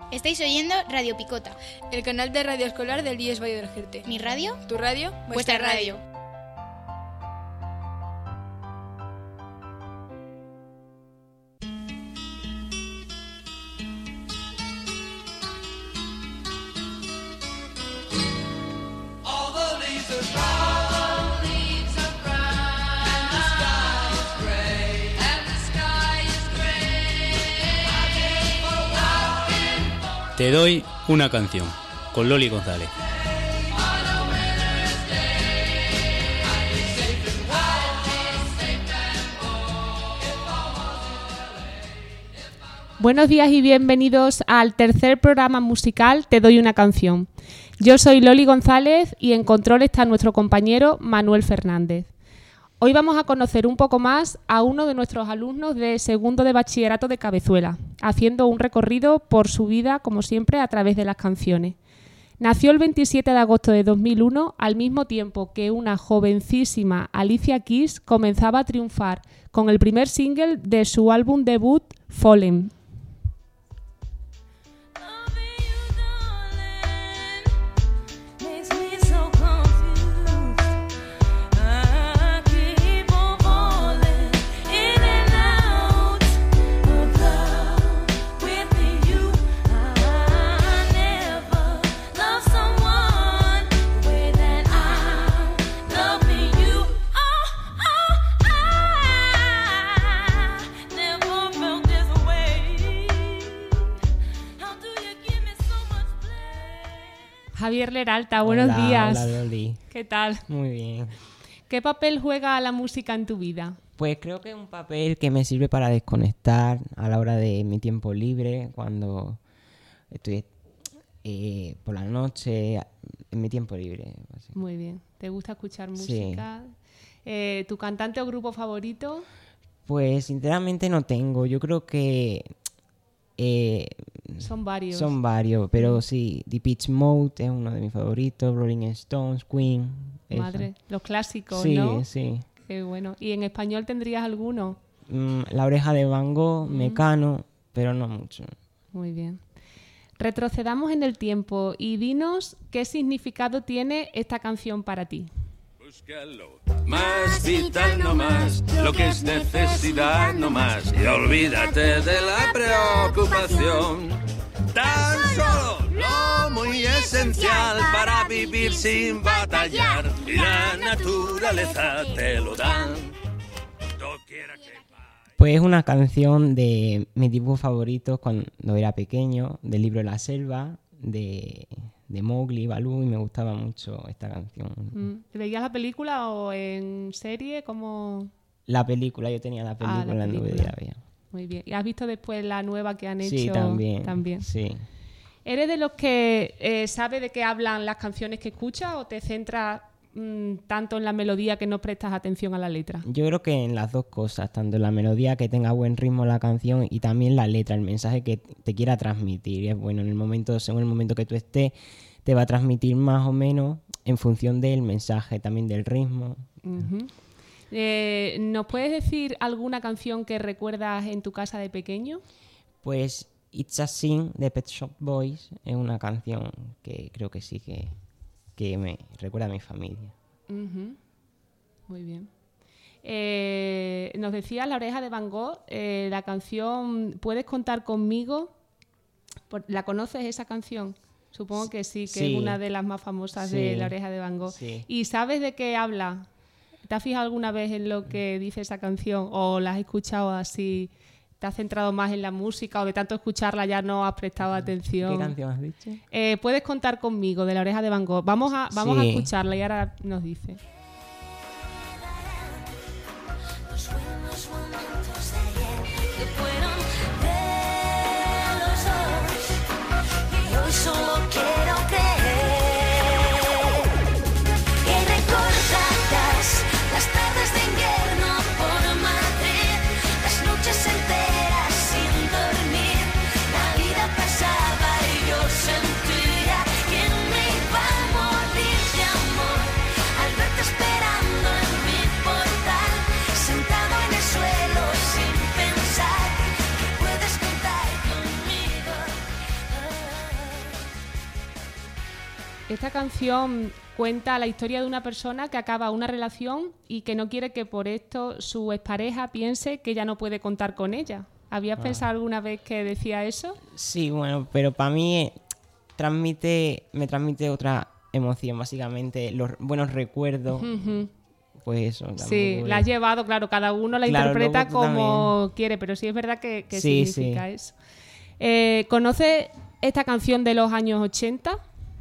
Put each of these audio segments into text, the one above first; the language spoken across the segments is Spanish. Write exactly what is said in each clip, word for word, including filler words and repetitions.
Estáis oyendo Radio Picota, el canal de radio escolar del I E S Valle del Jerte. ¿Mi radio? ¿Tu radio? Vuestra radio. Te doy una canción, con Loli González. Buenos días y bienvenidos al tercer programa musical Te doy una canción. Yo soy Loli González y en control está nuestro compañero Manuel Fernández. Hoy vamos a conocer un poco más a uno de nuestros alumnos de segundo de bachillerato de Cabezuela, haciendo un recorrido por su vida, como siempre, a través de las canciones. Nació el veintisiete de agosto de dos mil uno, al mismo tiempo que una jovencísima Alicia Keys comenzaba a triunfar con el primer single de su álbum debut, Fallen. Javier Leralta, buenos hola, días. Hola, Loli. ¿Qué tal? Muy bien. ¿Qué papel juega la música en tu vida? Pues creo que es un papel que me sirve para desconectar a la hora de mi tiempo libre, cuando estoy eh, por la noche, en mi tiempo libre. Así. Muy bien. ¿Te gusta escuchar música? Sí. Eh, ¿Tu cantante o grupo favorito? Pues sinceramente no tengo. Yo creo que... Eh, son varios. Son varios, pero sí, Depeche Mode es uno de mis favoritos, Rolling Stones, Queen. Madre, eso. Los clásicos, sí, ¿no? Sí, sí. Qué bueno. ¿Y en español tendrías alguno? Mm, La Oreja de Van Gogh, mm. Mecano, pero no mucho. Muy bien. Retrocedamos en el tiempo y dinos qué significado tiene esta canción para ti. Búscalo, más vital no más, lo que es necesidad no más, y olvídate de la preocupación. Tan solo lo muy esencial para vivir sin batallar, y la naturaleza te lo da. Pues es una canción de mis dibujos favoritos cuando era pequeño, del libro La Selva, de... de Mowgli, Balú, y me gustaba mucho esta canción. Mm. ¿Veías la película o en serie? ¿Cómo? La película, yo tenía la película, ah, la en película. D V D la veía. Muy bien. ¿Y has visto después la nueva que han hecho? Sí, también. También. Sí. ¿Eres de los que eh, sabe de qué hablan las canciones que escuchas o te centras mmm, tanto en la melodía que no prestas atención a la letra? Yo creo que en las dos cosas, tanto en la melodía, que tenga buen ritmo la canción, y también la letra, el mensaje que te quiera transmitir. Y es bueno, en el momento, según el momento que tú estés, te va a transmitir más o menos en función del mensaje, también del ritmo. Uh-huh. Eh, ¿Nos puedes decir alguna canción que recuerdas en tu casa de pequeño? Pues It's a Sin de Pet Shop Boys es una canción que creo que sí que, que me recuerda a mi familia. Uh-huh. Muy bien. Eh, nos decías La Oreja de Van Gogh, eh, la canción ¿Puedes contar conmigo? ¿La conoces esa canción? Supongo que sí, que sí. es una de las más famosas sí. de La Oreja de Van Gogh. Sí. ¿Y sabes de qué habla? ¿Te has fijado alguna vez en lo que dice esa canción o la has escuchado así? ¿Te has centrado más en la música o de tanto escucharla ya no has prestado atención? ¿Qué canción has dicho? Eh, Puedes contar conmigo, de La Oreja de Van Gogh. Vamos a, vamos sí. a escucharla y ahora nos dice. Solo quiero creer que recordarás las tardes de invierno por Madrid, las noches enteras sin dormir. La vida pasaba y yo sentía que me iba a morir de amor al verte. Esta canción cuenta la historia de una persona que acaba una relación y que no quiere que por esto su expareja piense que ya no puede contar con ella. ¿Habías ah. pensado alguna vez que decía eso? Sí, bueno, pero para mí transmite, me transmite otra emoción, básicamente, los buenos recuerdos. Uh-huh. Pues eso. Sí, es... la has llevado, claro, cada uno la claro, interpreta como también. quiere, pero sí es verdad que, que sí, significa sí. eso. Eh, ¿Conoces esta canción de los años ochenta?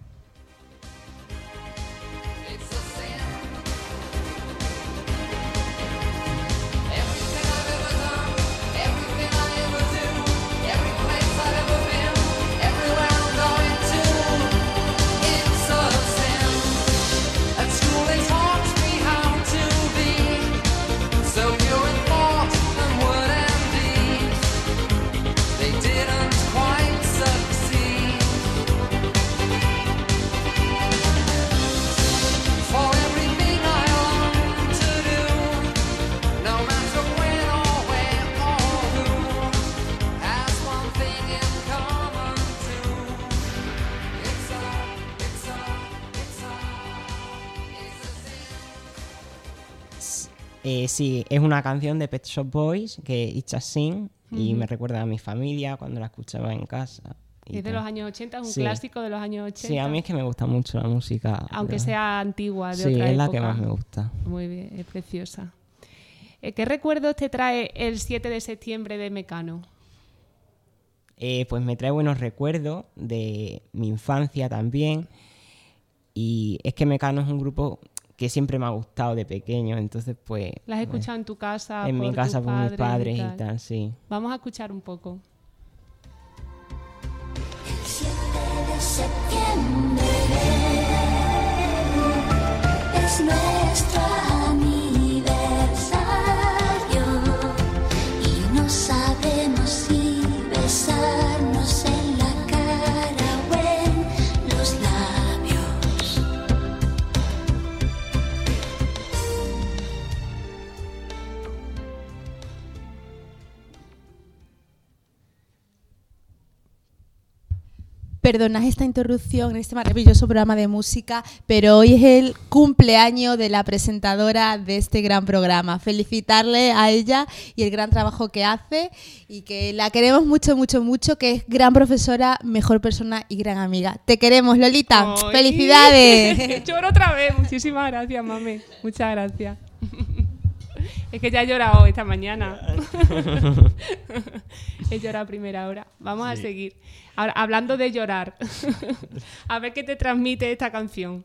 Eh, sí, es una canción de Pet Shop Boys, que It's a Sin, uh-huh. y me recuerda a mi familia cuando la escuchaba en casa. Es de los años ochenta, es un sí. clásico de los años ochenta. Sí, a mí es que me gusta mucho la música. Aunque pero... sea antigua, de sí, otra época. Sí, es la que más me gusta. Muy bien, es preciosa. Eh, ¿Qué recuerdos te trae el siete de septiembre de Mecano? Eh, pues me trae buenos recuerdos de mi infancia también. Y es que Mecano es un grupo que siempre me ha gustado de pequeño, entonces pues... ¿Las has escuchado en tu casa? En por mi casa por mis padres y y tal. tal, y tal, sí. Vamos a escuchar un poco. El siete de septiembre es nuestro aniversario y no sabemos si besarnos en la cara o en los labios. Perdonad esta interrupción en este maravilloso programa de música, pero hoy es el cumpleaños de la presentadora de este gran programa. Felicitarle a ella y el gran trabajo que hace y que la queremos mucho, mucho, mucho, que es gran profesora, mejor persona y gran amiga. Te queremos, Lolita. ¡Ay! ¡Felicidades! Lloro otra vez. Muchísimas gracias, mami. Muchas gracias. Es que ya he llorado esta mañana. He llorado a primera hora. Vamos sí. a seguir. Ahora, hablando de llorar, a ver qué te transmite esta canción.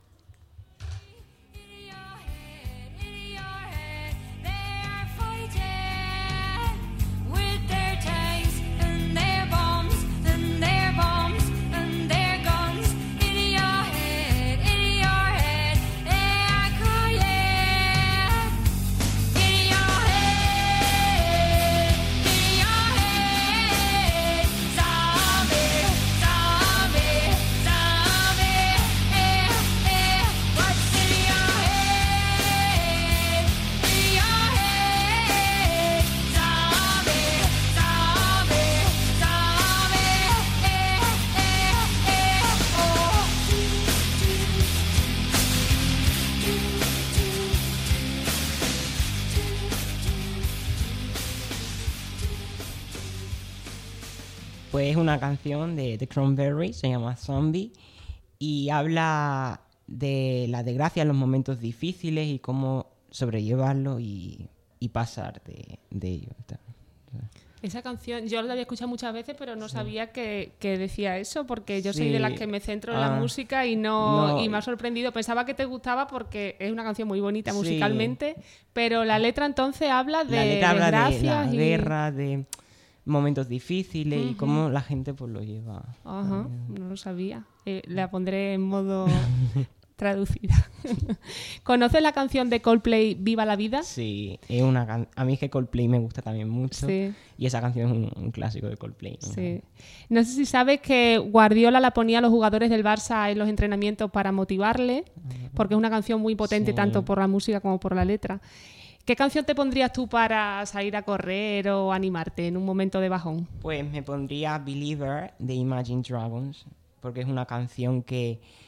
Pues es una canción de The Cranberries, se llama Zombie, y habla de la desgracia en los momentos difíciles y cómo sobrellevarlo y, y pasar de, de ello. Esa canción, yo la había escuchado muchas veces, pero no sí. sabía que, que decía eso, porque yo sí. soy de las que me centro en ah, la música y no, no y me ha sorprendido. Pensaba que te gustaba porque es una canción muy bonita sí. musicalmente, pero la letra entonces habla de la letra habla desgracias de la y... guerra, de momentos difíciles uh-huh. y cómo la gente pues lo lleva. Ajá, uh-huh. no lo sabía. Eh, la pondré en modo traducida. ¿Conoces la canción de Coldplay, Viva la vida? Sí, es una can- a mí es que Coldplay me gusta también mucho sí. y esa canción es un, un clásico de Coldplay. ¿No? Sí. No sé si sabes que Guardiola la ponía a los jugadores del Barça en los entrenamientos para motivarle, porque es una canción muy potente sí. tanto por la música como por la letra. ¿Qué canción te pondrías tú para salir a correr o animarte en un momento de bajón? Pues me pondría Believer de Imagine Dragons, porque es una canción que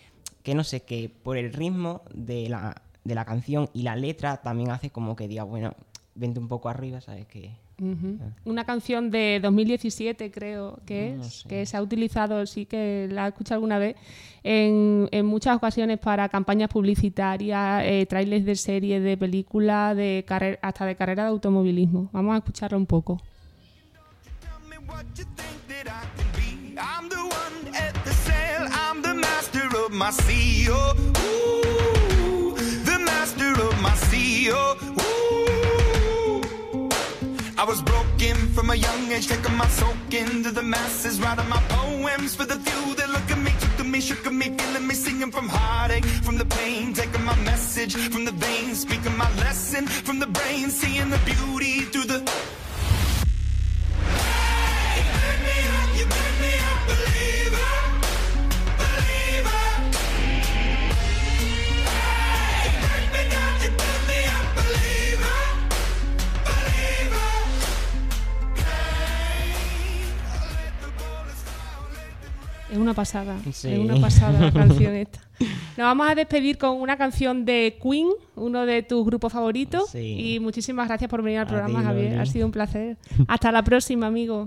que no sé, que por el ritmo de la, de la canción y la letra también hace como que diga, bueno, vente un poco arriba, ¿sabes? Que Uh-huh. Una canción de dos mil diecisiete, creo que No es, sé. que se ha utilizado, sí que la he escuchado alguna vez, en, en muchas ocasiones para campañas publicitarias, eh, trailers de series, de películas, de carre- hasta de carrera de automovilismo. Vamos a escucharla un poco. Tell me what you think that I can be. I'm the one at the sail. I'm the master of my sea. Oh, ooh, the master of my sea. Oh, ooh. I was broken from a young age, taking my soak into the masses, writing my poems for the few that look at me, took to me, shook at me, feeling me, singing from heartache, from the pain, taking my message from the veins, speaking my lesson from the brain, seeing the beauty through the. Es una pasada, Sí. es una pasada la canción esta. Nos vamos a despedir con una canción de Queen, uno de tus grupos favoritos. Sí. Y muchísimas gracias por venir al A programa, ti, Javier. Loli. Ha sido un placer. Hasta la próxima, amigo.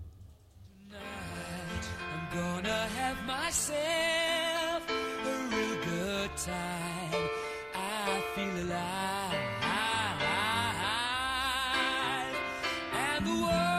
I'm gonna have myself a real good time. I feel alive, and the world